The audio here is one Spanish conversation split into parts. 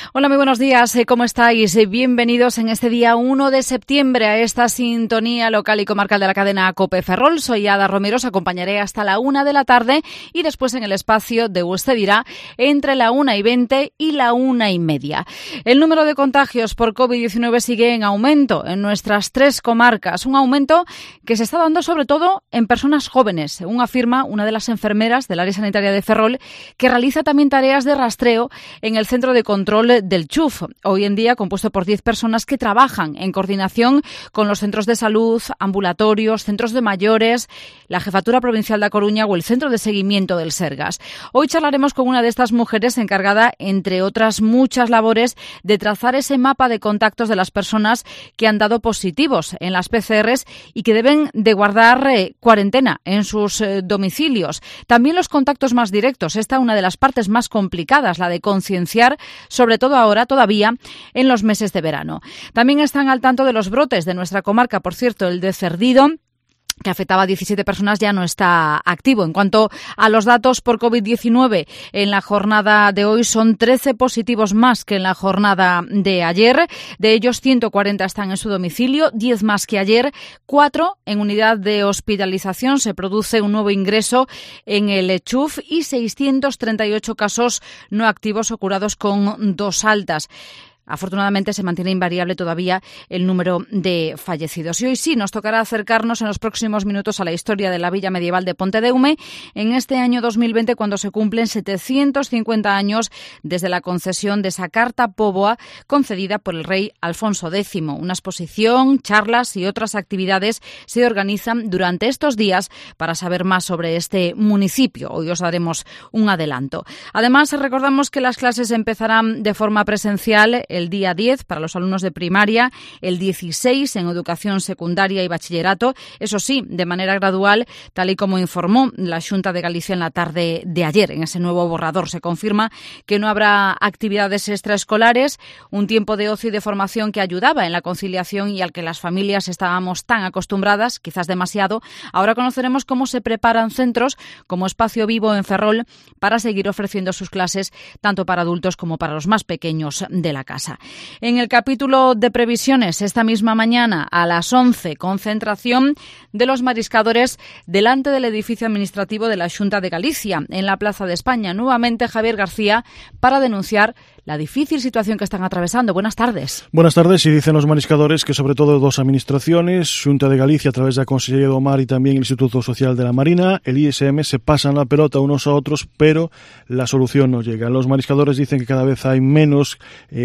Hola, muy buenos días. ¿Cómo estáis? Bienvenidos en este día 1 de septiembre a esta sintonía local y comarcal de la cadena COPE Ferrol. Soy Ada Romero, os acompañaré hasta la 1 de la tarde y después en el espacio de Usted Dirá entre la 1:20 y la 1:30. El número de contagios por COVID-19 sigue en aumento en nuestras 3 comarcas. Un aumento que se está dando sobre todo en personas jóvenes, según afirma una de las enfermeras del área sanitaria de Ferrol, que realiza también tareas de rastreo en el centro de control del CHUF, hoy en día compuesto por 10 personas que trabajan en coordinación con los centros de salud, ambulatorios, centros de mayores, la Jefatura Provincial da Coruña o el Centro de Seguimiento del Sergas. Hoy charlaremos con una de estas mujeres encargada, entre otras muchas labores, de trazar ese mapa de contactos de las personas que han dado positivos en las PCRs y que deben de guardar cuarentena en sus domicilios. También los contactos más directos. Esta es una de las partes más complicadas, la de concienciar, sobre todo ahora todavía en los meses de verano. También están al tanto de los brotes de nuestra comarca. Por cierto, el de Cerdido, que afectaba a 17 personas, ya no está activo. En cuanto a los datos por COVID-19, en la jornada de hoy son 13 positivos más que en la jornada de ayer. De ellos, 140 están en su domicilio, 10 más que ayer, 4 en unidad de hospitalización. Se produce un nuevo ingreso en el CHUF y 638 casos no activos o curados con 2 altas. Afortunadamente se mantiene invariable todavía el número de fallecidos. Y hoy sí nos tocará acercarnos en los próximos minutos a la historia de la villa medieval de Pontedeume en este año 2020, cuando se cumplen 750 años desde la concesión de esa Carta Póvoa concedida por el rey Alfonso X. Una exposición, charlas y otras actividades se organizan durante estos días para saber más sobre este municipio. Hoy os daremos un adelanto. Además, recordamos que las clases empezarán de forma presencial el día 10 para los alumnos de primaria, el 16 en educación secundaria y bachillerato, eso sí, de manera gradual, tal y como informó la Xunta de Galicia en la tarde de ayer. En ese nuevo borrador se confirma que no habrá actividades extraescolares, un tiempo de ocio y de formación que ayudaba en la conciliación y al que las familias estábamos tan acostumbradas, quizás demasiado. Ahora conoceremos cómo se preparan centros como Espacio Vivo en Ferrol para seguir ofreciendo sus clases tanto para adultos como para los más pequeños de la casa. En el capítulo de previsiones, esta misma mañana a las 11, concentración de los mariscadores delante del edificio administrativo de la Xunta de Galicia, en la Plaza de España. Nuevamente Javier García para denunciar la difícil situación que están atravesando. Buenas tardes. Buenas tardes. Y dicen los mariscadores que sobre todo 2 administraciones, Xunta de Galicia a través de la Consellería do Mar y también el Instituto Social de la Marina, el ISM, se pasan la pelota unos a otros, pero la solución no llega. Los mariscadores dicen que cada vez hay menos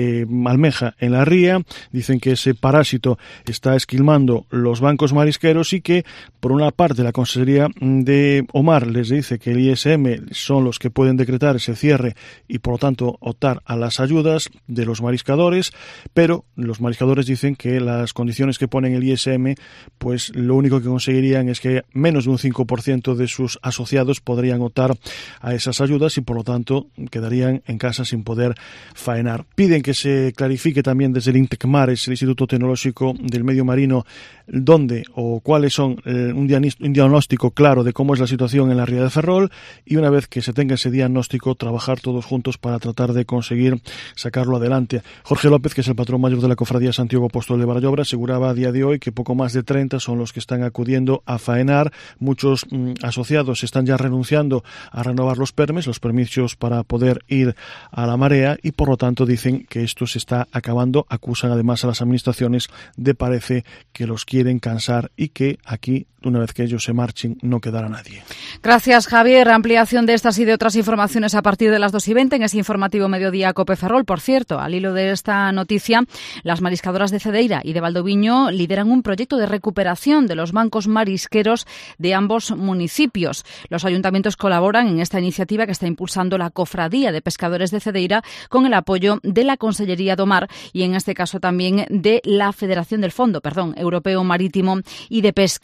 almeja en la ría, dicen que ese parásito está esquilmando los bancos marisqueros y que, por una parte, la Consellería de Omar les dice que el ISM son los que pueden decretar ese cierre y, por lo tanto, optar a las ayudas de los mariscadores, pero los mariscadores dicen que las condiciones que ponen el ISM, pues lo único que conseguirían es que menos de un 5% de sus asociados podrían optar a esas ayudas y, por lo tanto, quedarían en casa sin poder faenar. Piden que se clarifique también desde el INTECMARES, el Instituto Tecnológico del Medio Marino, dónde o cuáles son un diagnóstico claro de cómo es la situación en la ría de Ferrol, y una vez que se tenga ese diagnóstico, trabajar todos juntos para tratar de conseguir sacarlo adelante. Jorge López, que es el patrón mayor de la Cofradía Santiago Apóstol de Barallobra, aseguraba a día de hoy que poco más de 30 son los que están acudiendo a faenar. Muchos asociados están ya renunciando a renovar los permisos para poder ir a la marea, y por lo tanto dicen que esto se está acabando. Acusan además a las administraciones de parece que los quieren cansar y que aquí, una vez que ellos se marchen, no quedará nadie. Gracias, Javier. Ampliación de estas y de otras informaciones a partir de las 2:20 en ese informativo Mediodía COPE Ferrol. Por cierto, al hilo de esta noticia, las mariscadoras de Cedeira y de Valdoviño lideran un proyecto de recuperación de los bancos marisqueros de ambos municipios. Los ayuntamientos colaboran en esta iniciativa que está impulsando la Cofradía de Pescadores de Cedeira con el apoyo de la Consellería do Mar y, en este caso, también de la Federación del Fondo Europeo Marítimo y de Pesca de la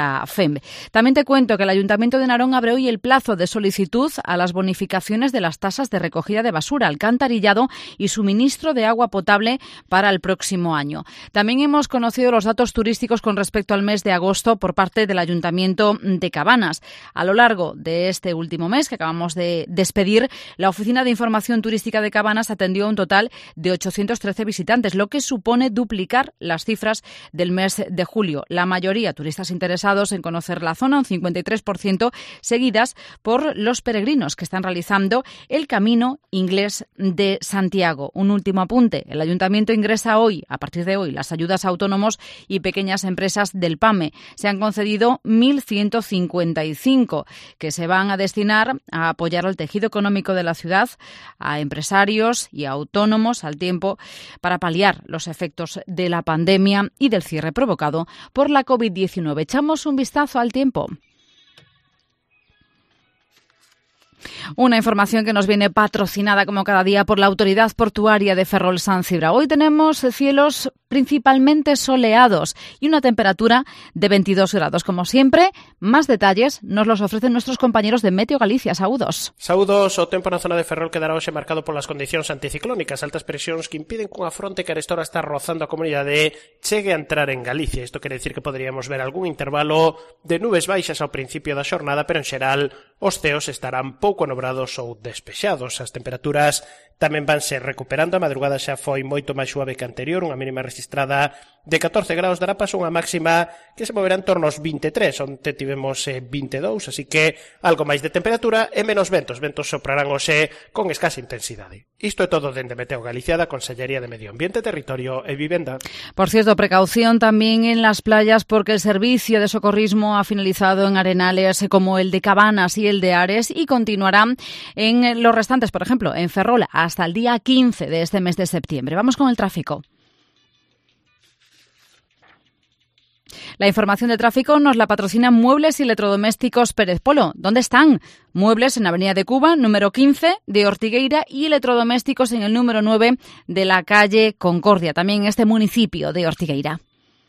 la FEM. También te cuento que el Ayuntamiento de Narón abre hoy el plazo de solicitud a las bonificaciones de las tasas de recogida de basura, alcantarillado y suministro de agua potable para el próximo año. También hemos conocido los datos turísticos con respecto al mes de agosto por parte del Ayuntamiento de Cabanas. A lo largo de este último mes que acabamos de despedir, la Oficina de Información Turística de Cabanas atendió a un total de 813 visitantes, lo que supone duplicar las cifras del mes de julio. La mayoría turistas interesados en conocer la zona, un 53%, seguidas por los peregrinos que están realizando el Camino Inglés de Santiago. Un último apunte. El Ayuntamiento ingresa hoy, a partir de hoy, las ayudas a autónomos y pequeñas empresas del PAME. Se han concedido 1.155 que se van a destinar a apoyar al tejido económico de la ciudad, a empresarios y a autónomos al tiempo para paliar los efectos de la pandemia y del cierre provocado por la COVID-19. Echamos un vistazo al tiempo. Una información que nos viene patrocinada como cada día por la Autoridad Portuaria de Ferrol-San Cibra. Hoy tenemos cielos principalmente soleados y una temperatura de 22 grados. Como siempre, más detalles nos los ofrecen nuestros compañeros de Meteo Galicia. Saúdos. Saúdos. O tempo na zona de Ferrol quedará hoxe marcado polas condicións anticiclónicas, altas presións que impiden que unha fronte que arestora está rozando a comunidade chegue a entrar en Galicia. Isto quere decir que poderíamos ver algún intervalo de nubes baixas ao principio da xornada, pero en xeral os ceos estarán pouco nubrados ou despexados. As temperaturas tamén vanse recuperando. A madrugada xa foi moito máis suave que anterior, unha mínima registrada de 14 graus, dará paso unha máxima que se moverá en torno aos 23, onde tivemos 22, así que algo máis de temperatura e menos ventos. Ventos soprarán hoxe con escasa intensidade. Isto é todo dende Meteo Galicia, da Consellería de Medio Ambiente, Territorio e Vivenda. Por cierto, precaución también en las playas porque el servicio de socorrismo ha finalizado en arenales como el de Cabanas y el de Ares y continuará en los restantes, por ejemplo, en Ferrol, hasta el día 15 de este mes de septiembre. Vamos con el tráfico. La información de tráfico nos la patrocinan Muebles y Electrodomésticos Pérez Polo. ¿Dónde están? Muebles en Avenida de Cuba, número 15 de Ortigueira, y electrodomésticos en el número 9 de la calle Concordia, también en este municipio de Ortigueira.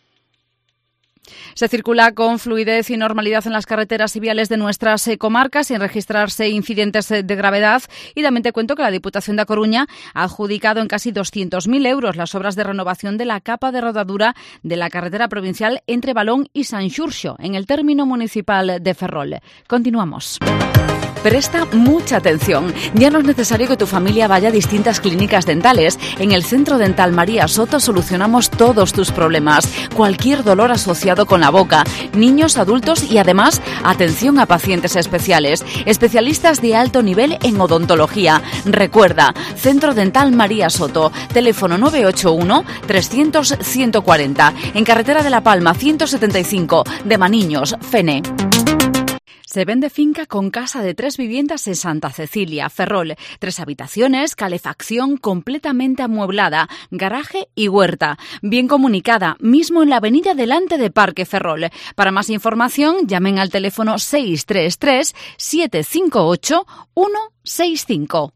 Se circula con fluidez y normalidad en las carreteras y viales de nuestras comarcas sin registrarse incidentes de gravedad. Y también te cuento que la Diputación da Coruña ha adjudicado en casi 200.000 euros las obras de renovación de la capa de rodadura de la carretera provincial entre Balón y Sanxurxo, en el término municipal de Ferrol. Continuamos. Presta mucha atención. Ya no es necesario que tu familia vaya a distintas clínicas dentales. En el Centro Dental María Soto solucionamos todos tus problemas. Cualquier dolor asociado con la boca, niños, adultos y además atención a pacientes especiales. Especialistas de alto nivel en odontología. Recuerda, Centro Dental María Soto. Teléfono 981 300 140. En Carretera de la Palma 175 de Maniños, Fene. Se vende finca con casa de 3 viviendas en Santa Cecilia, Ferrol. 3 habitaciones, calefacción completamente amueblada, garaje y huerta. Bien comunicada, mismo en la avenida delante de Parque Ferrol. Para más información, llamen al teléfono 633 758 165.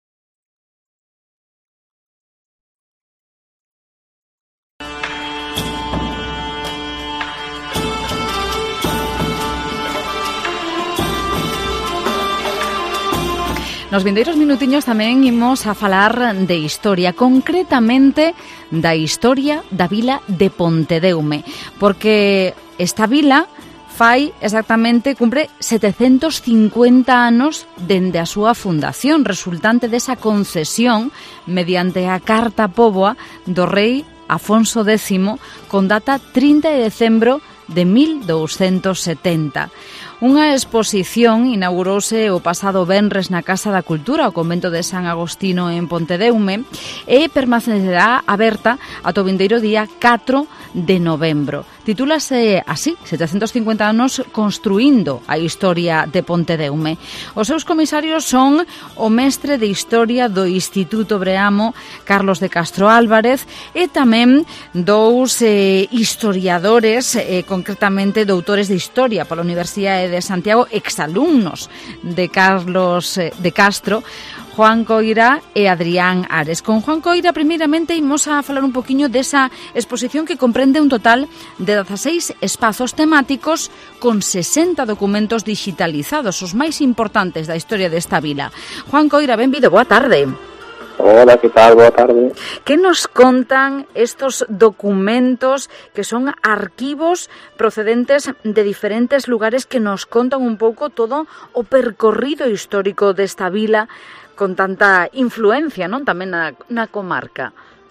Nos vindeiros minutiños tamén imos a falar de historia, concretamente da historia da vila de Pontedeume, porque esta vila cumpre 750 anos dende a súa fundación, resultante desa concesión mediante a Carta Póboa do rei Afonso X con data 30 de decembro de 1270. Unha exposición inaugurouse o pasado venres na Casa da Cultura, o Convento de San Agostino en Pontedeume, e permanecerá aberta ata o vindeiro día 4 de novembro. Titúlase así, 750 anos construindo a historia de Pontedeume. Os seus comisarios son o mestre de Historia do Instituto Breamo, Carlos de Castro Álvarez, e tamén dous historiadores, concretamente doutores de Historia pola Universidade de Santiago, exalumnos de Carlos de Castro, Juan Coira e Adrián Ares. Con Juan Coira, primeiramente, imos a falar un poquinho desa exposición que comprende un total de 16 espazos temáticos con 60 documentos digitalizados, os máis importantes da historia desta vila. Juan Coira, benvido, boa tarde. Hola, que tal? Boa tarde. Que nos contan estos documentos que son arquivos procedentes de diferentes lugares que nos contan un pouco todo o percorrido histórico desta vila con tanta influencia, non? Tamén na comarca.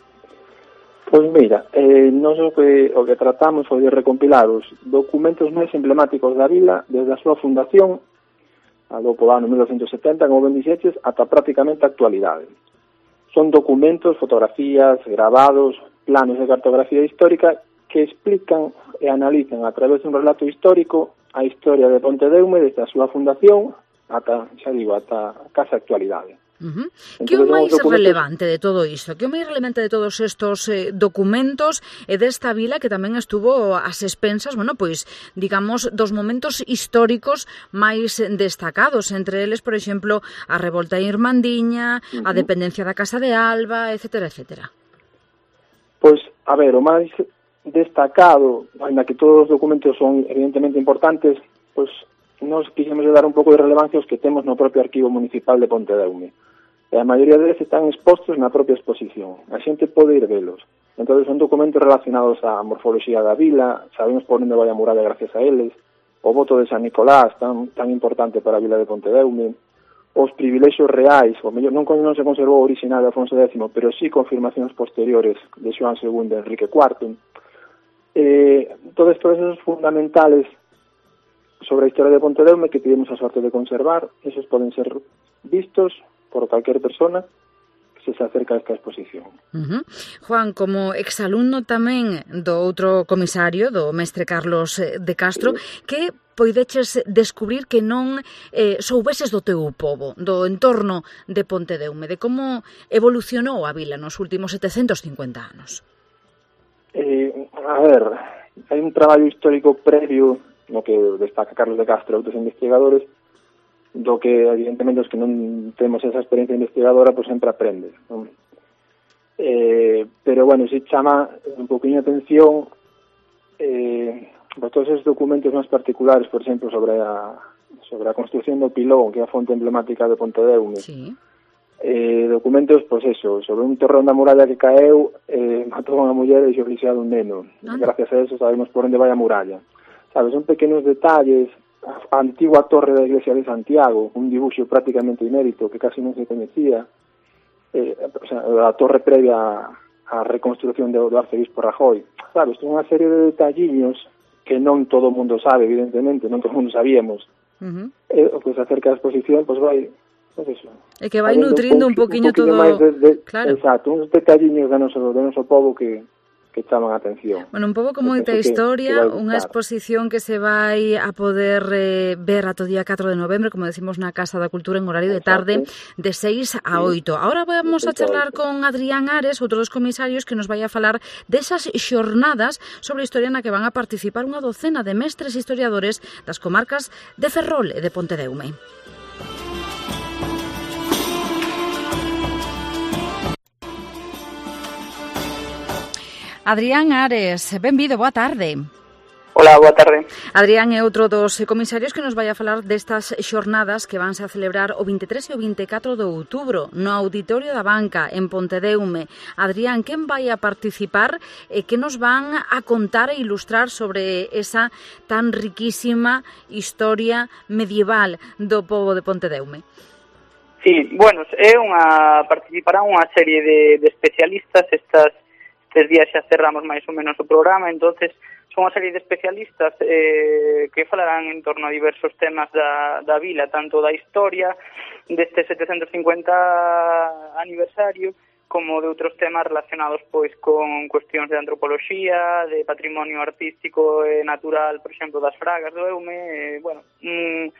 Pois mira, nós o que tratamos foi de recompilar os documentos máis emblemáticos da vila desde a súa fundación, algo po ano 1970, como ben dixeches, ata prácticamente a actualidade. Son documentos, fotografías, grabados, planos de cartografía histórica que explican e analizan a través dun relato histórico a historia de Pontedeume desde a súa fundación ata, xa digo, ata a case actualidade. Que o máis relevante de todo isto? Que o máis relevante de todos estos documentos e desta vila que tamén estuvo ás expensas, bueno, pois, digamos, dos momentos históricos máis destacados, entre eles, por exemplo, a revolta irmandiña, a dependencia da Casa de Alba, etcétera, etcétera. Pois, a ver, o máis destacado, ainda que todos os documentos son evidentemente importantes, pois nos quixemos dar un pouco de relevancia aos que temos no propio Arquivo Municipal de Pontedeume. E a maioría deles están expostos na propia exposición. A xente pode ir velos. Entón, son documentos relacionados á morfoloxía da vila, sabemos por onde vai a muralla gracias a eles, o voto de San Nicolás, tan importante para a vila de Pontedeume, os privilexios reais, o mellor non se conservou o original de Afonso X, pero sí confirmacións posteriores de Xoán II e Enrique IV. Todos esos fundamentales sobre a historia de Pontedeume que tivemos a sorte de conservar, esos poden ser vistos por calquer persona que se acerca a esta exposición. Juan, como exalumno tamén do outro comisario, do mestre Carlos de Castro, que poideches descubrir que non soubeses do teu pobo, do entorno de Pontedeume, de como evolucionou a vila nos últimos 750 anos? A ver, hai un traballo histórico previo no que destaca Carlos de Castro e outros investigadores, do que, evidentemente, os que non temos esa experiencia investigadora, pois sempre aprendes, non? Pero, bueno, si chama un poquinho atención todos esos documentos máis particulares, por exemplo, sobre a construcción do Pilón, que é a fonte emblemática de Pontedeume. Sí. Documentos, pois eso, sobre un torrón da muralla que caeu, matou a unha muller e xo lixado un neno. Gracias a eso sabemos por onde vai a muralla. Sabes, son pequenos detalles. A antigua torre da iglesia de Santiago, un dibuixo prácticamente inédito que casi non se coñecía, a torre previa á reconstrucción do arcebispo Rajoy. Sabes, unha serie de detalliños que non todo o mundo sabe, evidentemente, non todo o mundo sabíamos. O que se acerca á exposición, pois vai, pois eso. E que vai nutrindo un poquinho todo... Claro. Exacto, uns detalliños do noso pobo que chaman a atención. Bueno, un pouco como moita historia, unha exposición que se vai a poder ver ata o día 4 de novembro, como decimos na Casa da Cultura en horario de tarde, de 6 a 8. Ahora vamos a charlar con Adrián Ares, outro dos comisarios, que nos vai a falar desas xornadas sobre a historia na que van a participar unha docena de mestres historiadores das comarcas de Ferrol e de Pontedeume. Adrián Ares, benvido, boa tarde. Hola, boa tarde. Adrián é outro dos comisarios que nos vai a falar destas xornadas que vanse a celebrar o 23 e o 24 de outubro no Auditorio da Banca en Pontedeume. Adrián, quen vai a participar e que nos van a contar e ilustrar sobre esa tan riquísima historia medieval do pobo de Pontedeume? Sí, bueno, participarán unha serie de especialistas. Estes días xa cerramos máis ou menos o programa, entonces son unha serie de especialistas que falarán en torno a diversos temas da vila, tanto da historia deste 750 aniversario como de outros temas relacionados pois con cuestións de antropoloxía, de patrimonio artístico e natural, por exemplo, das Fragas do Eume,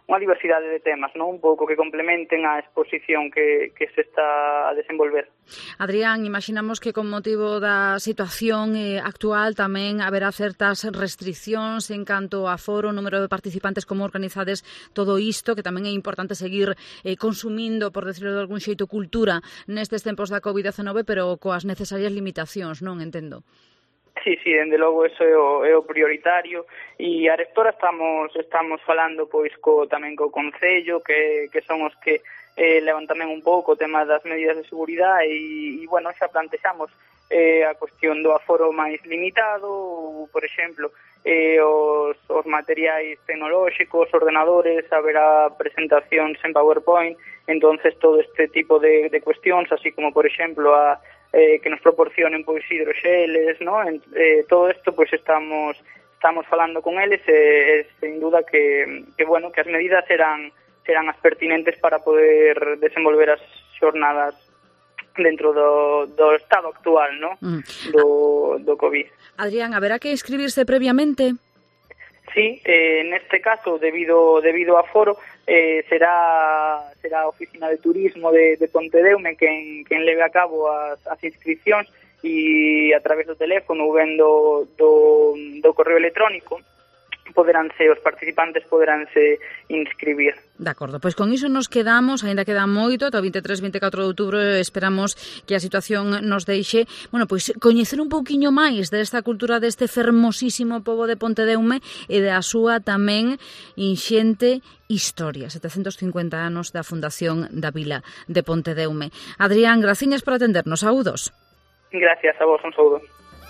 diversidade de temas, non? Un pouco que complementen a exposición que se está a desenvolver. Adrián, imaginamos que con motivo da situación actual tamén haberá certas restriccións en canto a foro, número de participantes, como organizades todo isto, que tamén é importante seguir consumindo, por decirlo de algún xeito, cultura nestes tempos da COVID-19, pero coas necesarias limitacións, non? Entendo. Sí, dende logo eso é o prioritario, e a rectora estamos falando pois tamén co Concello, que son os que levan tamén un pouco o tema das medidas de seguridade, e bueno, xa plantexamos a cuestión do aforo máis limitado, por exemplo, os materiais tecnolóxicos, ordenadores, haberá presentacións en PowerPoint, entonces todo este tipo de cuestións, así como, por exemplo, que nos proporcionen pois hidroxeles, ¿no? Todo isto pois estamos falando con eles, sin duda que bueno, que as medidas serán as pertinentes para poder desenvolver as xornadas dentro do estado actual, ¿no? Do COVID. Adrián, haberá que inscribirse previamente? Sí, neste caso, debido a foro, será a Oficina de Turismo de Pontedeume quen leve a cabo as inscripcións, e a través do teléfono ou ben do correo electrónico os participantes poderánse inscribir. De acordo, pois con iso nos quedamos, aínda queda moito, ata o 23-24 de outubro esperamos que a situación nos deixe, bueno, pois coñecer un pouquiño máis desta cultura deste fermosísimo pobo de Pontedeume e da súa tamén inxente historia, 750 anos da fundación da vila de Pontedeume. Adrián, graciñas por atendernos, saúdos. Gracias a vos, un saúdo.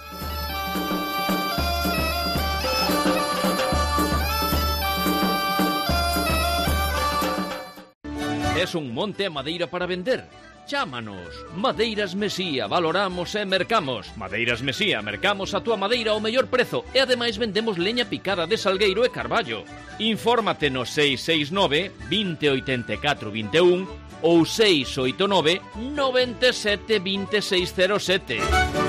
Es un monte a madeira para vender? Chámanos. Madeiras Mesía, valoramos e mercamos. Madeiras Mesía, mercamos a túa madeira ao mellor prezo e ademais vendemos leña picada de salgueiro e carballo. Infórmate no 669 2084 21 ou 689 97 2607.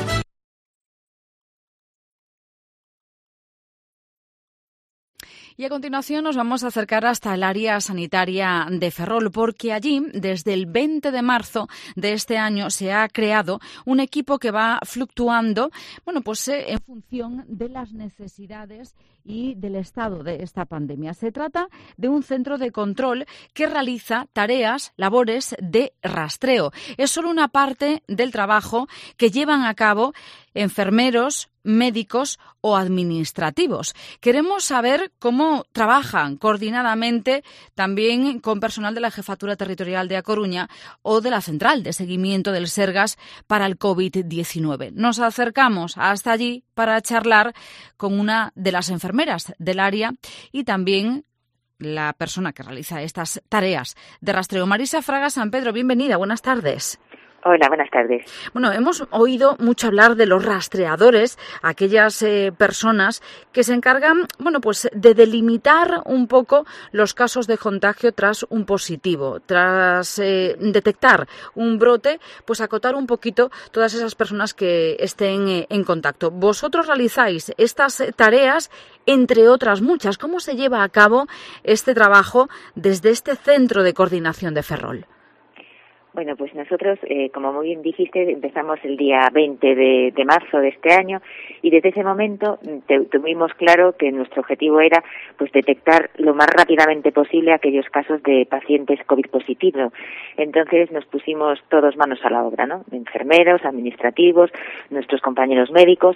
Y a continuación nos vamos a acercar hasta el área sanitaria de Ferrol, porque allí, desde el 20 de marzo de este año, se ha creado un equipo que va fluctuando, bueno, pues en función de las necesidades y del estado de esta pandemia. Se trata de un centro de control que realiza tareas, labores de rastreo. Es solo una parte del trabajo que llevan a cabo enfermeros, médicos o administrativos. Queremos saber cómo trabajan coordinadamente también con personal de la Jefatura Territorial de A Coruña o de la Central de Seguimiento del Sergas para el COVID-19. Nos acercamos hasta allí para charlar con una de las enfermeras del área y también la persona que realiza estas tareas de rastreo. Marisa Fraga San Pedro, bienvenida, buenas tardes. Hola, buenas tardes. Bueno, hemos oído mucho hablar de los rastreadores, aquellas personas que se encargan, bueno, pues de delimitar un poco los casos de contagio tras un positivo, tras detectar un brote, pues acotar un poquito todas esas personas que estén en contacto. Vosotros realizáis estas tareas, entre otras muchas. ¿Cómo se lleva a cabo este trabajo desde este centro de coordinación de Ferrol? Bueno, pues nosotros, como muy bien dijiste, empezamos el día 20 de marzo de este año y desde ese momento tuvimos claro que nuestro objetivo era pues detectar lo más rápidamente posible aquellos casos de pacientes COVID positivos. Entonces nos pusimos todos manos a la obra, ¿no? Enfermeros, administrativos, nuestros compañeros médicos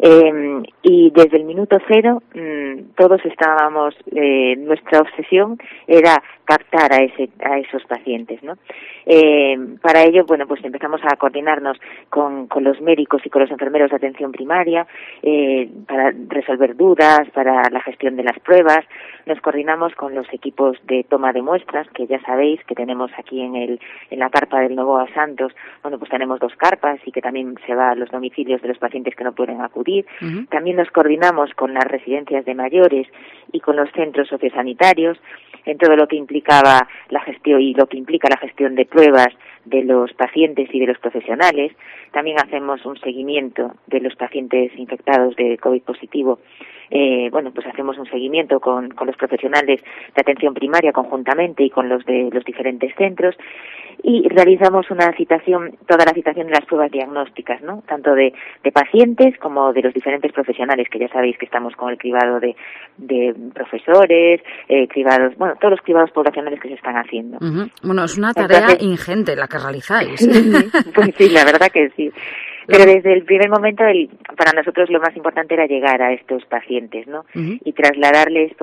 y desde el minuto cero todos estábamos, nuestra obsesión era captar a esos pacientes, ¿no? Para ello, bueno, pues empezamos a coordinarnos con los médicos y con los enfermeros de atención primaria para resolver dudas, para la gestión de las pruebas. Nos coordinamos con los equipos de toma de muestras, que ya sabéis que tenemos aquí en la carpa del Novoa Santos. Bueno, pues tenemos 2 carpas y que también se va a los domicilios de los pacientes que no pueden acudir. Uh-huh. También nos coordinamos con las residencias de mayores y con los centros sociosanitarios. en todo lo que implicaba la gestión y lo que implica la gestión de pruebas de los pacientes y de los profesionales. También hacemos un seguimiento de los pacientes infectados de COVID positivo. Pues hacemos un seguimiento con los profesionales de atención primaria conjuntamente y con los de los diferentes centros, y realizamos toda la citación de las pruebas diagnósticas, ¿no? Tanto de pacientes como de los diferentes profesionales, que ya sabéis que estamos con el cribado de profesores, cribados, todos los cribados poblacionales que se están haciendo. Uh-huh. Bueno, es una tarea ingente la que realizáis. Pues sí, la verdad que sí. Pero desde el primer momento, para nosotros lo más importante era llegar a estos pacientes, ¿no? Uh-huh. Y trasladarles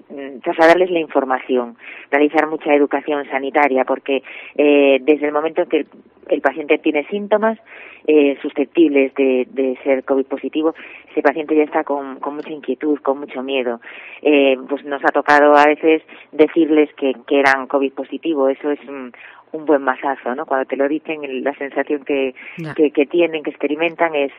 la información, realizar mucha educación sanitaria, porque desde el momento en que el paciente tiene síntomas susceptibles de ser COVID positivo, ese paciente ya está con mucha inquietud, con mucho miedo. Pues nos ha tocado a veces decirles que eran COVID positivo. Eso es un buen masazo, ¿no? Cuando te lo dicen, la sensación que tienen, que experimentan es,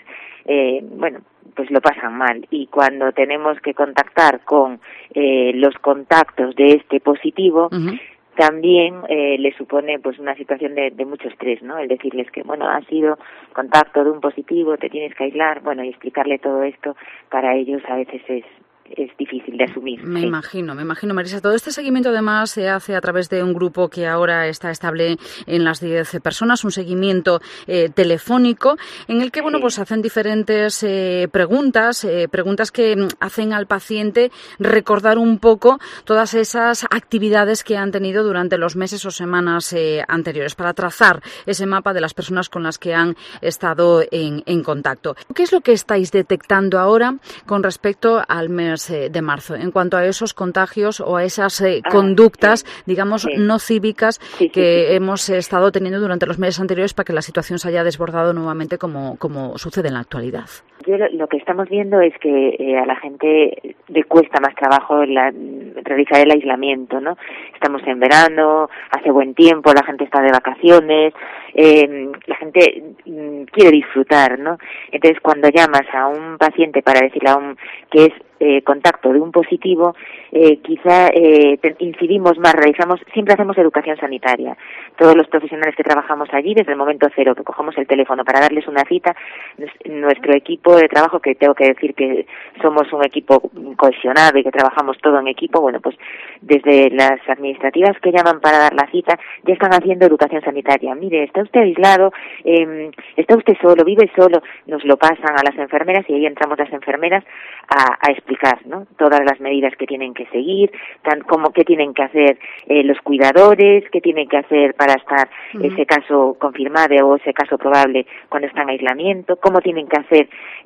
pues lo pasan mal. Y cuando tenemos que contactar con los contactos de este positivo, uh-huh, también le supone pues una situación de mucho estrés, ¿no? El decirles que, ha sido contacto de un positivo, te tienes que aislar, y explicarle todo esto para ellos a veces es difícil de asumir. Me imagino, Marisa. Todo este seguimiento además se hace a través de un grupo que ahora está estable en las 10 personas, un seguimiento telefónico en el que, pues hacen diferentes preguntas que hacen al paciente recordar un poco todas esas actividades que han tenido durante los meses o semanas anteriores para trazar ese mapa de las personas con las que han estado en contacto. ¿Qué es lo que estáis detectando ahora con respecto al mes de marzo en cuanto a esos contagios o a esas conductas, digamos, no cívicas que hemos estado teniendo durante los meses anteriores para que la situación se haya desbordado nuevamente como sucede en la actualidad? Lo que estamos viendo es que a la gente le cuesta más trabajo realizar el aislamiento, ¿no? Estamos en verano, hace buen tiempo, la gente está de vacaciones, la gente quiere disfrutar, ¿no? Entonces, cuando llamas a un paciente para decirle que es contacto de un positivo, quizá incidimos más, siempre hacemos educación sanitaria. Todos los profesionales que trabajamos allí, desde el momento cero que cogemos el teléfono para darles una cita, nuestro equipo de trabajo, que tengo que decir que somos un equipo cohesionado y que trabajamos todo en equipo, pues desde las administrativas que llaman para dar la cita, ya están haciendo educación sanitaria. Mire, está usted aislado, está usted solo, vive solo, nos lo pasan a las enfermeras y ahí entramos las enfermeras a explicar, ¿no? Todas las medidas que tienen que seguir, como qué tienen que hacer los cuidadores, qué tienen que hacer para estar ese caso confirmado o ese caso probable cuando están en aislamiento, cómo tienen que hacer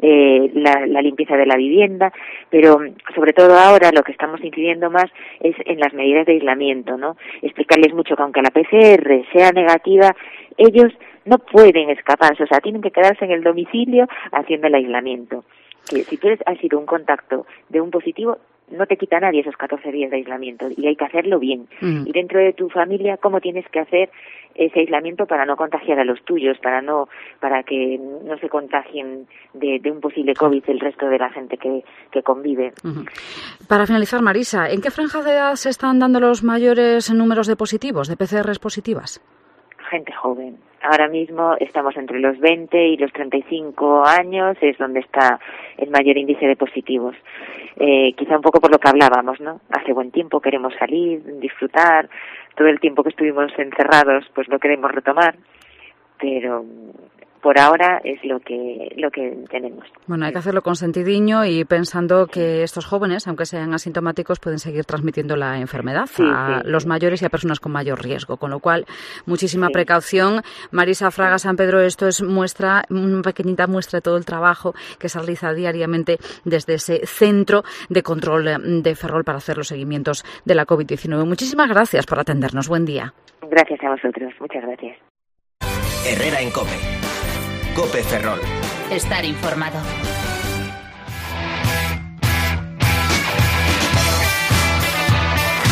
la limpieza de la vivienda, pero sobre todo ahora lo que estamos incidiendo más es en las medidas de aislamiento, ¿no? Explicarles mucho que aunque la PCR sea negativa, ellos no pueden escaparse, o sea, tienen que quedarse en el domicilio haciendo el aislamiento. Que si tú has sido un contacto de un positivo, no te quita nadie esos 14 días de aislamiento y hay que hacerlo bien. Y dentro de tu familia, ¿cómo tienes que hacer ese aislamiento para no contagiar a los tuyos, para que no se contagien de un posible COVID el resto de la gente que convive? Para finalizar, Marisa, ¿en qué franja de edad se están dando los mayores números de positivos, de PCRs positivas? Gente joven. Ahora mismo estamos entre los 20 y los 35 años, es donde está el mayor índice de positivos. Quizá un poco por lo que hablábamos, ¿no? Hace buen tiempo, queremos salir, disfrutar, todo el tiempo que estuvimos encerrados, pues lo queremos retomar, pero por ahora es lo que tenemos. Bueno, hay que hacerlo con sentidiño y pensando que estos jóvenes, aunque sean asintomáticos, pueden seguir transmitiendo la enfermedad a los mayores y a personas con mayor riesgo. Con lo cual, muchísima precaución. Marisa Fraga San Pedro, esto es una pequeñita muestra de todo el trabajo que se realiza diariamente desde ese centro de control de Ferrol para hacer los seguimientos de la COVID-19. Muchísimas gracias por atendernos. Buen día. Gracias a vosotros. Muchas gracias. Herrera en COPE. COPE Ferrol. Estar informado.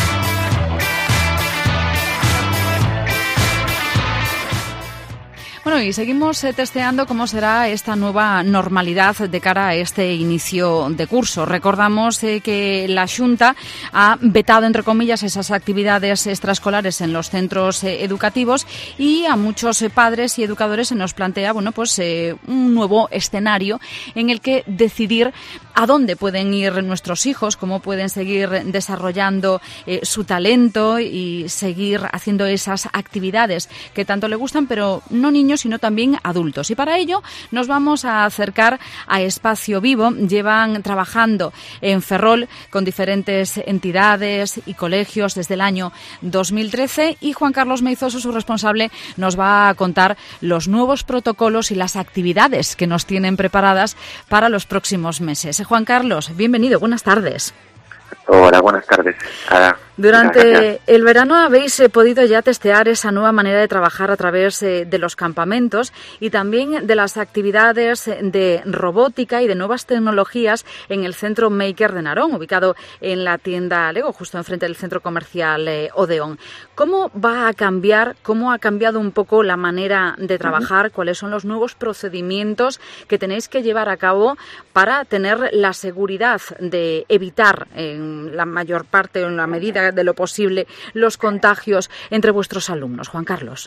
Bueno, Bueno, y seguimos testeando cómo será esta nueva normalidad de cara a este inicio de curso. Recordamos que la Xunta ha vetado, entre comillas, esas actividades extraescolares en los centros educativos, y a muchos padres y educadores se nos plantea, bueno, pues un nuevo escenario en el que decidir a dónde pueden ir nuestros hijos, cómo pueden seguir desarrollando su talento y seguir haciendo esas actividades que tanto le gustan, pero no niños, sino también adultos. Y para ello nos vamos a acercar a Espacio Vivo. Llevan trabajando en Ferrol con diferentes entidades y colegios desde el año 2013, y Juan Carlos Meizoso, su responsable, nos va a contar los nuevos protocolos y las actividades que nos tienen preparadas para los próximos meses. Juan Carlos, bienvenido, buenas tardes. Hola, buenas tardes. Durante el verano habéis podido ya testear esa nueva manera de trabajar a través de los campamentos y también de las actividades de robótica y de nuevas tecnologías en el Centro Maker de Narón, ubicado en la tienda Lego, justo enfrente del centro comercial Odeón. ¿Cómo va a cambiar, cómo ha cambiado un poco la manera de trabajar? ¿Cuáles son los nuevos procedimientos que tenéis que llevar a cabo para tener la seguridad de evitar en la mayor parte o en la medida de lo posible los contagios entre vuestros alumnos? Juan Carlos.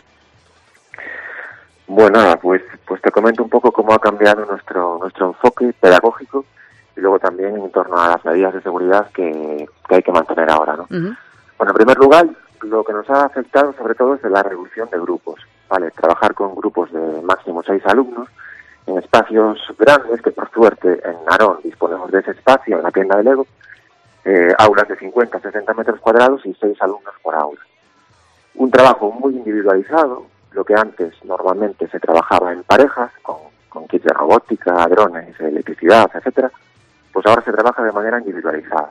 Bueno, pues te comento un poco cómo ha cambiado nuestro enfoque pedagógico y luego también en torno a las medidas de seguridad que hay que mantener ahora, ¿no? Uh-huh. Bueno, en primer lugar, lo que nos ha afectado sobre todo es la reducción de grupos, ¿vale? Trabajar con grupos de máximo 6 alumnos en espacios grandes, que por suerte en Narón disponemos de ese espacio en la tienda de Lego, aulas de 50 a 60 metros cuadrados y 6 alumnos por aula. Un trabajo muy individualizado, lo que antes normalmente se trabajaba en parejas, con kits de robótica, drones, electricidad, etcétera, pues ahora se trabaja de manera individualizada.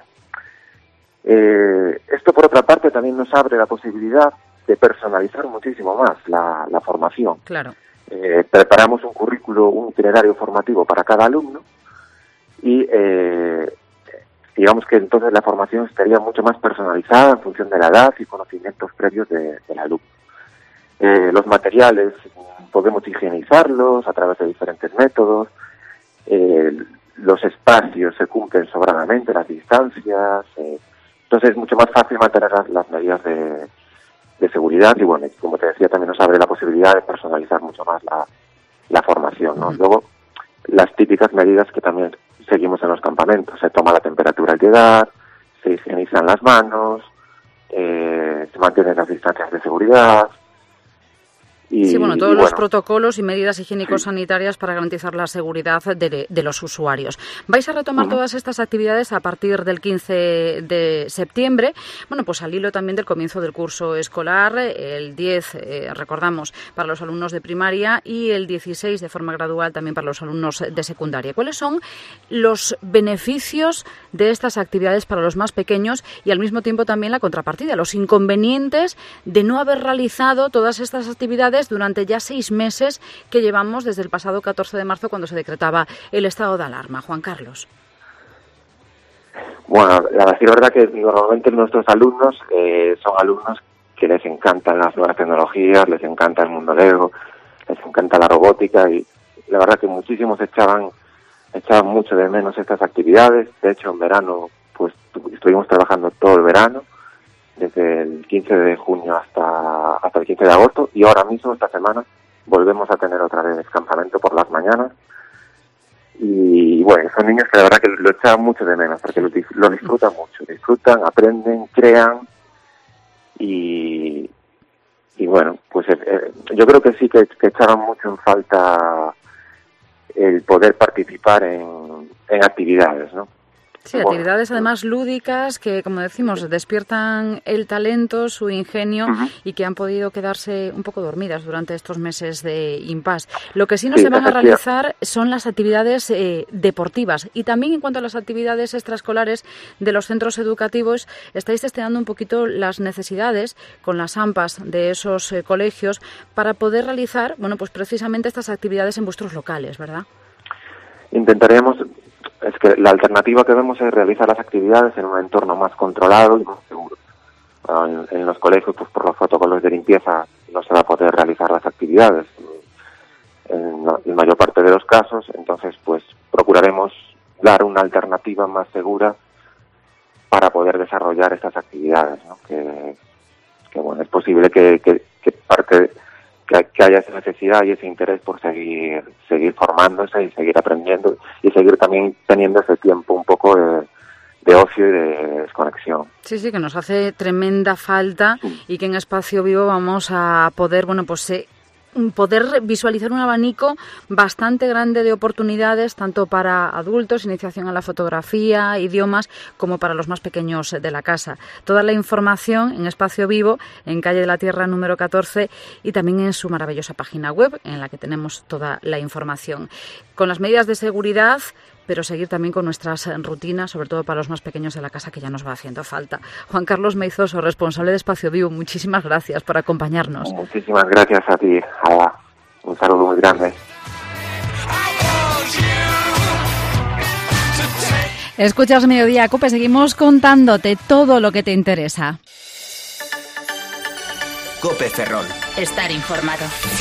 Esto, por otra parte, también nos abre la posibilidad de personalizar muchísimo más la formación. Claro. Preparamos un currículo, un itinerario formativo para cada alumno y digamos que entonces la formación estaría mucho más personalizada en función de la edad y conocimientos previos del alumno. Los materiales podemos higienizarlos a través de diferentes métodos, los espacios se cumplen sobradamente, las distancias, entonces es mucho más fácil mantener las medidas de seguridad y bueno, como te decía, también nos abre la posibilidad de personalizar mucho más la formación, ¿no? Luego, las típicas medidas que también seguimos en los campamentos: se toma la temperatura al llegar, se higienizan las manos, se mantienen las distancias de seguridad. Sí, bueno, todos los protocolos y medidas higiénico-sanitarias para garantizar la seguridad de los usuarios. Vais a retomar todas estas actividades a partir del 15 de septiembre, bueno, pues al hilo también del comienzo del curso escolar, el 10, recordamos, para los alumnos de primaria y el 16 de forma gradual también para los alumnos de secundaria. ¿Cuáles son los beneficios de estas actividades para los más pequeños y al mismo tiempo también la contrapartida, los inconvenientes de no haber realizado todas estas actividades durante ya 6 meses que llevamos desde el pasado 14 de marzo cuando se decretaba el estado de alarma? Juan Carlos. Bueno, la verdad que normalmente nuestros alumnos son alumnos que les encantan las nuevas tecnologías, les encanta el mundo Lego, les encanta la robótica y la verdad que muchísimos echaban mucho de menos estas actividades. De hecho, en verano pues estuvimos trabajando todo el verano, desde el 15 de junio hasta el 15 de agosto, y ahora mismo, esta semana, volvemos a tener otra vez campamento por las mañanas. Y bueno, son niños que la verdad que lo echaban mucho de menos, porque lo disfrutan mucho, aprenden, crean, y bueno, pues yo creo que sí que echaban mucho en falta el poder participar en actividades, ¿no? Sí, actividades además lúdicas que, como decimos, despiertan el talento, su ingenio y que han podido quedarse un poco dormidas durante estos meses de impasse. Lo que sí no se van a realizar son las actividades deportivas. Y también en cuanto a las actividades extraescolares de los centros educativos, estáis testeando un poquito las necesidades con las AMPAs de esos colegios para poder realizar, bueno, pues precisamente estas actividades en vuestros locales, ¿verdad? Intentaremos. Es que la alternativa que vemos es realizar las actividades en un entorno más controlado y más seguro. En los colegios, pues por los protocolos de limpieza, no se va a poder realizar las actividades. en la mayor parte de los casos. Entonces, pues procuraremos dar una alternativa más segura para poder desarrollar estas actividades, ¿no? Que bueno, es posible que haya esa necesidad y ese interés por seguir formándose y seguir aprendiendo y seguir también teniendo ese tiempo un poco de ocio y de desconexión. Sí, que nos hace tremenda falta y que en Espacio Vivo vamos a poder, poder visualizar un abanico bastante grande de oportunidades, tanto para adultos, iniciación a la fotografía, idiomas, como para los más pequeños de la casa. Toda la información en Espacio Vivo, en Calle de la Tierra número 14, y también en su maravillosa página web, en la que tenemos toda la información. Con las medidas de seguridad, pero seguir también con nuestras rutinas, sobre todo para los más pequeños de la casa, que ya nos va haciendo falta. Juan Carlos Meizoso, responsable de Espacio Vivo, muchísimas gracias por acompañarnos. Muchísimas gracias a ti, Ada. Un saludo muy grande. Escuchas Mediodía Cope, seguimos contándote todo lo que te interesa. Cope Ferrol. Estar informado.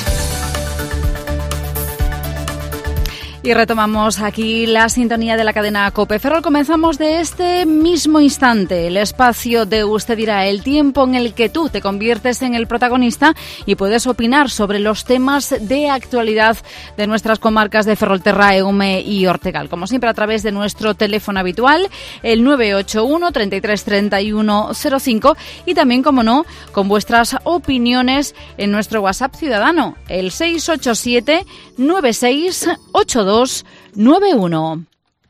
Y retomamos aquí la sintonía de la cadena COPE Ferrol. Comenzamos de este mismo instante el espacio de Usted dirá, el tiempo en el que tú te conviertes en el protagonista y puedes opinar sobre los temas de actualidad de nuestras comarcas de Ferrolterra, Eume y Ortegal. Como siempre, a través de nuestro teléfono habitual, el 981 33 31 05, y también, como no, con vuestras opiniones en nuestro WhatsApp ciudadano, el 687 96 82 91.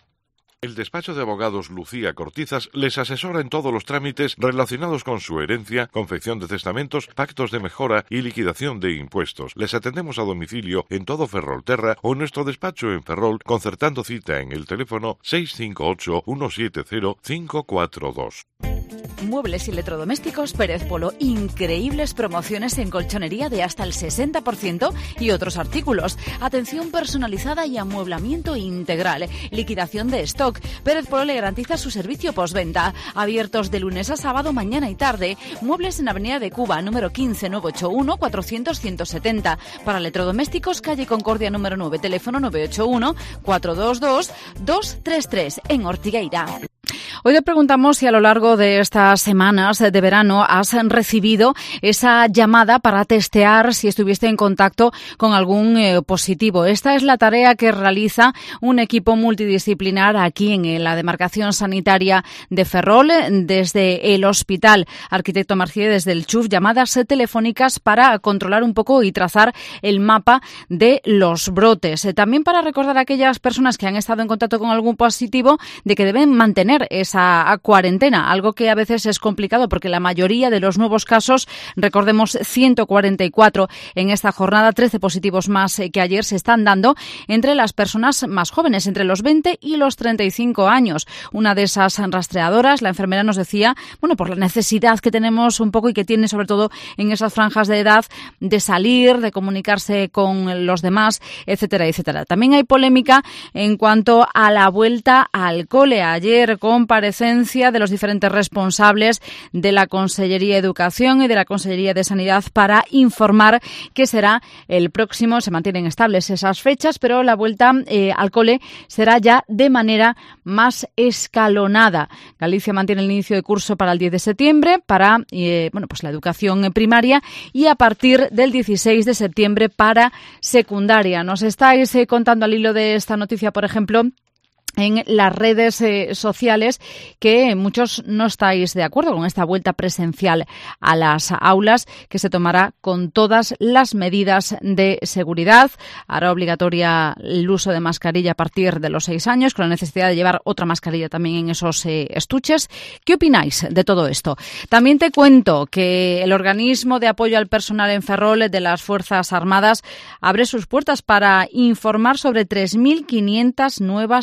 El despacho de abogados Lucía Cortizas les asesora en todos los trámites relacionados con su herencia, confección de testamentos, pactos de mejora y liquidación de impuestos. Les atendemos a domicilio en todo Ferrolterra o en nuestro despacho en Ferrol, concertando cita en el teléfono 658 170 542. Muebles y electrodomésticos Pérez Polo. Increíbles promociones en colchonería de hasta el 60% y otros artículos. Atención personalizada y amueblamiento integral. Liquidación de stock. Pérez Polo le garantiza su servicio postventa. Abiertos de lunes a sábado, mañana y tarde. Muebles en Avenida de Cuba, número 15, 981 400 170. Para electrodomésticos, calle Concordia número 9, teléfono 981 422 233 en Ortigueira. Hoy le preguntamos si a lo largo de estas semanas de verano has recibido esa llamada para testear si estuviste en contacto con algún positivo. Esta es la tarea que realiza un equipo multidisciplinar aquí en la demarcación sanitaria de Ferrol, desde el Hospital Arquitecto Marcié, desde el CHUF, llamadas telefónicas para controlar un poco y trazar el mapa de los brotes. También para recordar a aquellas personas que han estado en contacto con algún positivo de que deben mantener esa cuarentena, algo que a veces es complicado porque la mayoría de los nuevos casos, recordemos 144 en esta jornada, 13 positivos más que ayer, se están dando entre las personas más jóvenes, entre los 20 y los 35 años. Una de esas rastreadoras, la enfermera, nos decía, por la necesidad que tenemos un poco y que tiene sobre todo en esas franjas de edad de salir, de comunicarse con los demás, etcétera, etcétera. También hay polémica en cuanto a la vuelta al cole. Ayer, comparecencia de los diferentes responsables de la Consellería de Educación y de la Consellería de Sanidad para informar que será el próximo. Se mantienen estables esas fechas, pero la vuelta al cole será ya de manera más escalonada. Galicia mantiene el inicio de curso para el 10 de septiembre para la educación primaria y a partir del 16 de septiembre para secundaria. Nos estáis contando al hilo de esta noticia, por ejemplo, en las redes sociales, que muchos no estáis de acuerdo con esta vuelta presencial a las aulas, que se tomará con todas las medidas de seguridad. Hará obligatoria el uso de mascarilla a partir de los 6 años, con la necesidad de llevar otra mascarilla también en esos estuches. ¿Qué opináis de todo esto? También te cuento que el organismo de apoyo al personal en Ferrol de las Fuerzas Armadas abre sus puertas para informar sobre 3.500 nuevas plazas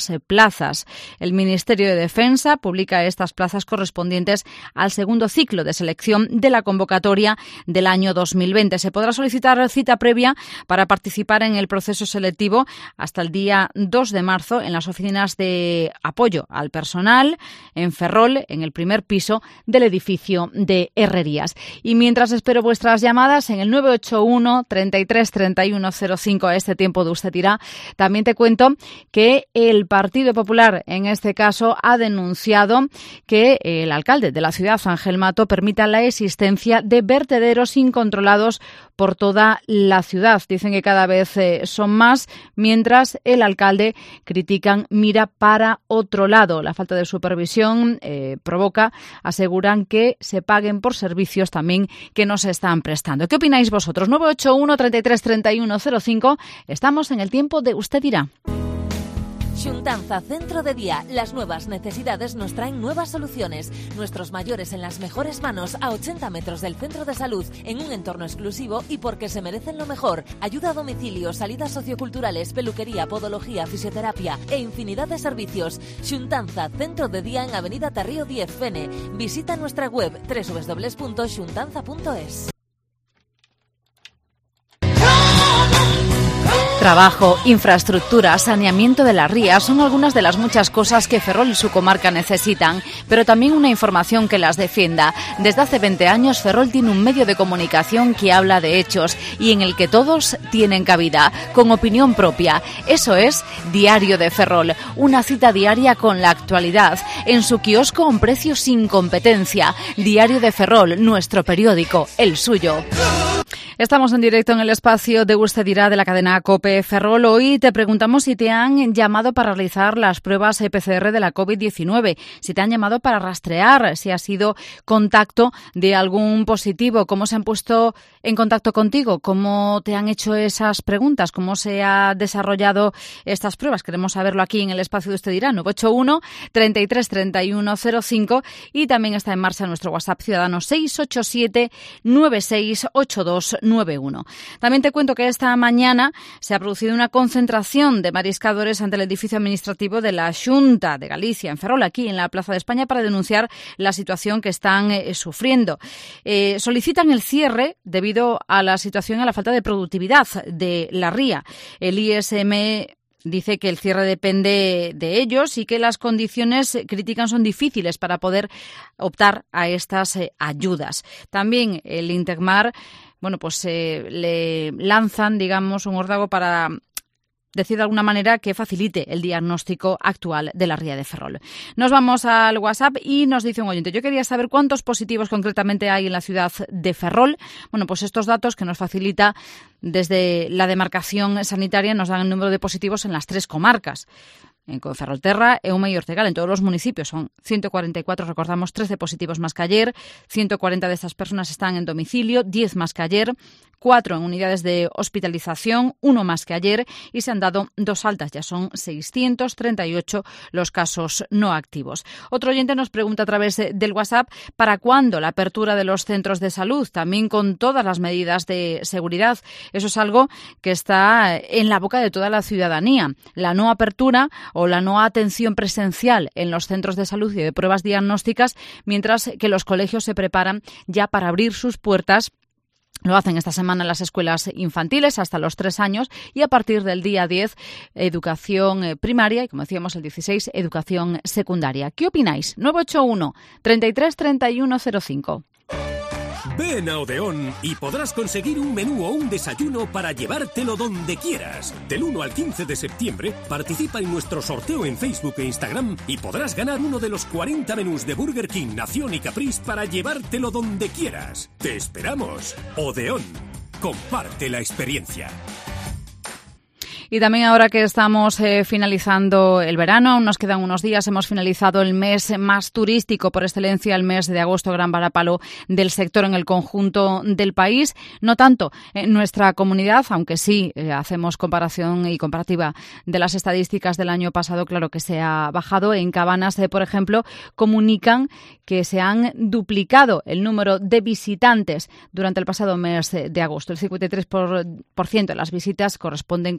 plazas. El Ministerio de Defensa publica estas plazas correspondientes al segundo ciclo de selección de la convocatoria del año 2020. Se podrá solicitar cita previa para participar en el proceso selectivo hasta el día 2 de marzo en las oficinas de apoyo al personal en Ferrol, en el primer piso del edificio de Herrerías. Y mientras espero vuestras llamadas en el 981 33 31 05, a este tiempo de Usted dirá, también te cuento que el Partido Popular, en este caso, ha denunciado que el alcalde de la ciudad, Ángel Mato, permita la existencia de vertederos incontrolados por toda la ciudad. Dicen que cada vez son más, mientras el alcalde, critican, mira para otro lado. La falta de supervisión provoca, aseguran, que se paguen por servicios también que no se están prestando. ¿Qué opináis vosotros? 981 33 31 05. Estamos en el tiempo de Usted dirá. Xuntanza Centro de Día. Las nuevas necesidades nos traen nuevas soluciones. Nuestros mayores en las mejores manos, a 80 metros del centro de salud, en un entorno exclusivo y porque se merecen lo mejor. Ayuda a domicilio, salidas socioculturales, peluquería, podología, fisioterapia e infinidad de servicios. Xuntanza Centro de Día en Avenida Tarrío 10, Fene. Visita nuestra web www.xuntanza.es. Trabajo, infraestructura, saneamiento de la ría son algunas de las muchas cosas que Ferrol y su comarca necesitan, pero también una información que las defienda. Desde hace 20 años Ferrol tiene un medio de comunicación que habla de hechos y en el que todos tienen cabida, con opinión propia. Eso es Diario de Ferrol, una cita diaria con la actualidad, en su kiosco a un precio sin competencia. Diario de Ferrol, nuestro periódico, el suyo. Estamos en directo en el espacio de Usted dirá de la cadena COPE Ferrol. Hoy te preguntamos si te han llamado para realizar las pruebas PCR de la COVID-19, si te han llamado para rastrear si ha sido contacto de algún positivo, cómo se han puesto en contacto contigo, cómo te han hecho esas preguntas, cómo se ha desarrollado estas pruebas. Queremos saberlo aquí en el espacio de Usted dirá, 981 33 31 05, y también está en marcha nuestro WhatsApp ciudadano 687 9682 91. También te cuento que esta mañana se ha producido una concentración de mariscadores ante el edificio administrativo de la Xunta de Galicia, en Ferrol, aquí en la Plaza de España, para denunciar la situación que están sufriendo. Solicitan el cierre debido a la situación y a la falta de productividad de la ría. El ISM dice que el cierre depende de ellos y que las condiciones, critican, son difíciles para poder optar a estas ayudas. También el Intecmar, le lanzan, digamos, un órdago para decir de alguna manera que facilite el diagnóstico actual de la ría de Ferrol. Nos vamos al WhatsApp y nos dice un oyente: yo quería saber cuántos positivos concretamente hay en la ciudad de Ferrol. Estos datos que nos facilita desde la demarcación sanitaria nos dan el número de positivos en las 3 comarcas. En Ferrolterra, Eume y Ortegal, en todos los municipios son 144, recordamos, 13 positivos más que ayer, 140 de estas personas están en domicilio, 10 más que ayer, 4 en unidades de hospitalización, 1 más que ayer, y se han dado 2 altas, ya son 638 los casos no activos. Otro oyente nos pregunta a través del WhatsApp: ¿para cuándo la apertura de los centros de salud, también con todas las medidas de seguridad? Eso es algo que está en la boca de toda la ciudadanía. La no apertura o la no atención presencial en los centros de salud y de pruebas diagnósticas, mientras que los colegios se preparan ya para abrir sus puertas. Lo hacen esta semana las escuelas infantiles hasta los 3 años y a partir del día 10 educación primaria y, como decíamos, el 16 educación secundaria. ¿Qué opináis? 981 33 31 05. Ven a Odeón y podrás conseguir un menú o un desayuno para llevártelo donde quieras. Del 1 al 15 de septiembre participa en nuestro sorteo en Facebook e Instagram y podrás ganar uno de los 40 menús de Burger King, Nación y Caprice para llevártelo donde quieras. ¡Te esperamos! Odeón. Comparte la experiencia. Y también ahora que estamos finalizando el verano, aún nos quedan unos días, hemos finalizado el mes más turístico por excelencia, el mes de agosto, gran varapalo del sector en el conjunto del país. No tanto en nuestra comunidad, aunque sí hacemos comparación y comparativa de las estadísticas del año pasado, claro que se ha bajado. En Cabanas, por ejemplo, comunican que se han duplicado el número de visitantes durante el pasado mes de agosto. El 53% de las visitas corresponden con turistas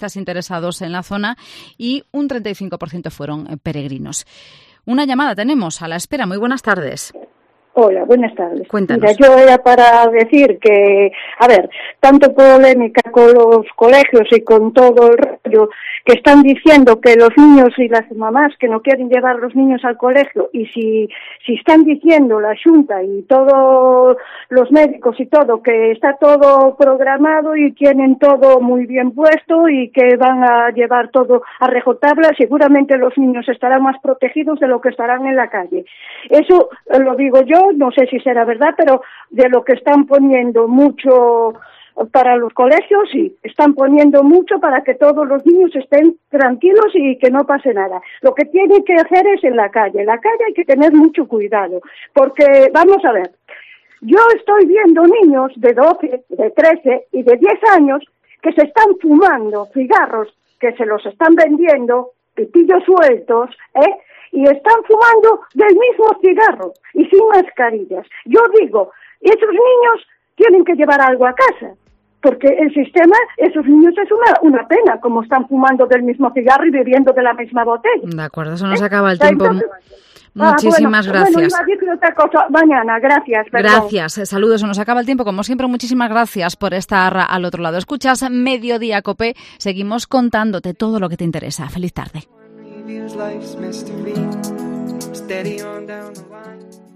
turistas interesados en la zona y un 35% fueron peregrinos. Una llamada tenemos a la espera. Muy buenas tardes. Hola, buenas tardes. Cuéntanos. Mira, yo era para decir que, a ver, tanto polémica con los colegios y con todo el rollo que están diciendo que los niños y las mamás que no quieren llevar a los niños al colegio, y si están diciendo la Xunta y todos los médicos y todo que está todo programado y tienen todo muy bien puesto y que van a llevar todo a rajatabla, seguramente los niños estarán más protegidos de lo que estarán en la calle. Eso lo digo yo. No sé si será verdad, pero de lo que están poniendo mucho para los colegios, sí, están poniendo mucho para que todos los niños estén tranquilos y que no pase nada. Lo que tienen que hacer es en la calle. En la calle hay que tener mucho cuidado, porque, vamos a ver, yo estoy viendo niños de 12, de 13 y de 10 años que se están fumando cigarros, que se los están vendiendo, pitillos sueltos, y están fumando del mismo cigarro y sin mascarillas. Yo digo, esos niños tienen que llevar algo a casa, porque el sistema, esos niños es una pena, como están fumando del mismo cigarro y bebiendo de la misma botella. De acuerdo, eso nos acaba el tiempo. Muchísimas gracias. Bueno, iba a decir otra cosa mañana, gracias. Perdón. Gracias, saludos, se nos acaba el tiempo. Como siempre, muchísimas gracias por estar al otro lado. Escuchas Mediodía Cope, seguimos contándote todo lo que te interesa. Feliz tarde. Life's mystery, steady on down the line.